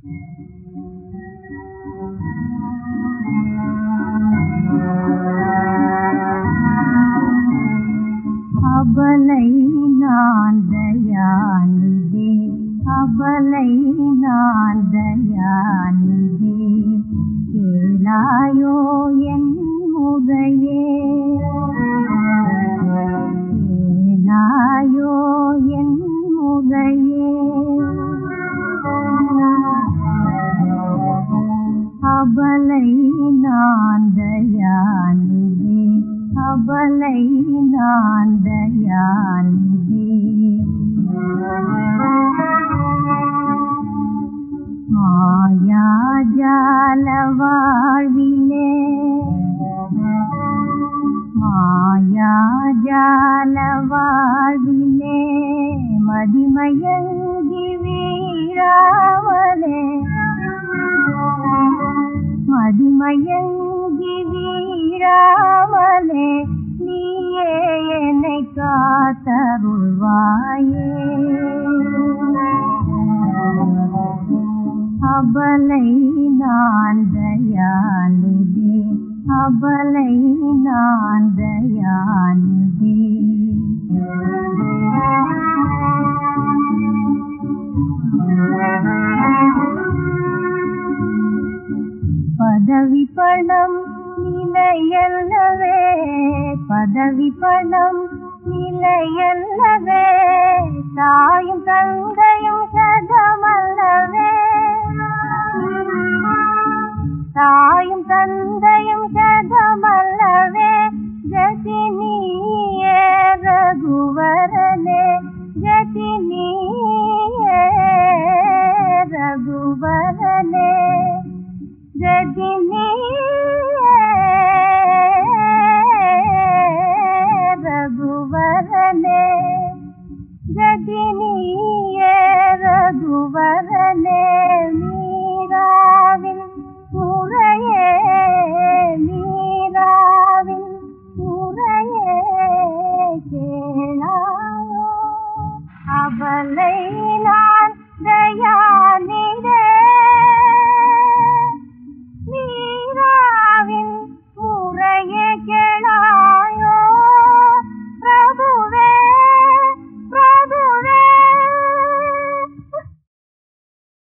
அபலை நான் தயாநிதே, அபலை நான் தயாநிதே, கேளாயோ என் முதையே, கேளாயோ என் முதையே. அபலை நான் தயாநிதே, அபலை நான் தயாநிதே. மாயாஜால வாழ்விலே, மாயாஜால வாழ்விலே, மதிமயங்கி வீழாமலே, மதிமயங்கி வீழாமலே, நீயே என்னை காத்தருள்வாயே. அபலை நான் தயாநிதே, அபலை நான் தயாநிதே. பதவி பணம் நிலையல்லவே, பதவி பணம் நிலையல்லவே, தாயும் தந்தையும் சதமல்லவே, தாயும் தந்தையும் சதமல்லவே. ஜதினியே ரகுவரனே, ஜதினியே ரகுவரனே, ஜதினியே ரகுவரனே, ஜதினியே ரகுவரனே. மீராவின் முறையே, மீராவின் முறையே கேளாயோ. அபலை நான் தயா